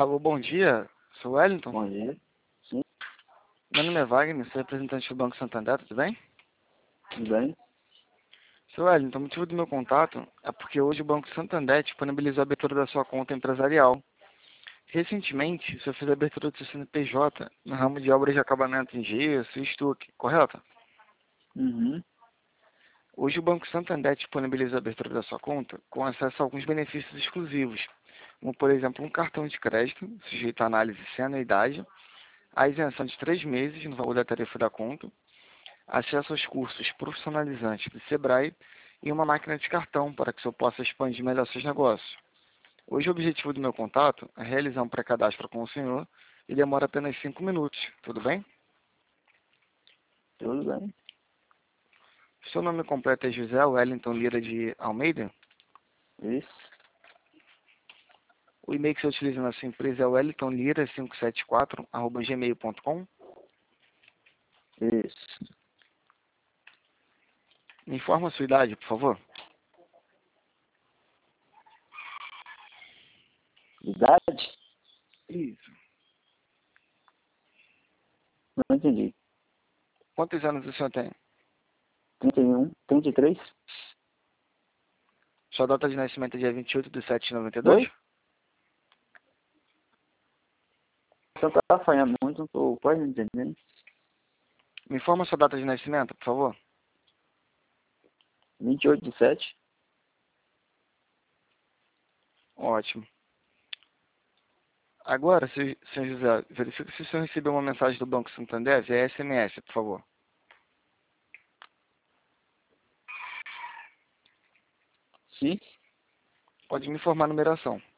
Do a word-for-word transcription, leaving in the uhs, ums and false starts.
Alô, bom dia. Sou Wellington. Bom dia. Sim, Meu nome é Wagner, sou representante do Banco Santander, tudo bem? tudo bem? Seu Wellington, o motivo do meu contato é porque hoje o Banco Santander disponibilizou a abertura da sua conta empresarial. Recentemente, o senhor fez a abertura do seu C N P J no ramo de obras de acabamento em gesso e estuque, correto? Uhum. Hoje o Banco Santander disponibiliza a abertura da sua conta com acesso a alguns benefícios exclusivos, como por exemplo um cartão de crédito, sujeito à análise sem anuidade, a isenção de três meses no valor da tarifa da conta, acesso aos cursos profissionalizantes do Sebrae e uma máquina de cartão para que o senhor possa expandir melhor seus negócios. Hoje o objetivo do meu contato é realizar um pré-cadastro com o senhor e demora apenas cinco minutos, tudo bem? Tudo bem. Seu nome completo é José Wellington Lira de Almeida? Isso. O e-mail que você utiliza na sua empresa é wellington lira cinco sete quatro arroba gmail ponto com. Isso. Me informa a sua idade, por favor. Idade? Isso. Não entendi. Quantos anos o senhor tem? trinta e um, trinta e três? Sua data de nascimento é dia vinte e oito de setembro de noventa e dois? Oi? Você tá apanhando muito, não tô quase entendendo. Me informa a sua data de nascimento, por favor. vinte e oito de sete? Ótimo. Agora, se- senhor José, verifique se o senhor recebeu uma mensagem do Banco Santander via S M S, por favor. Sim. Pode me informar a numeração.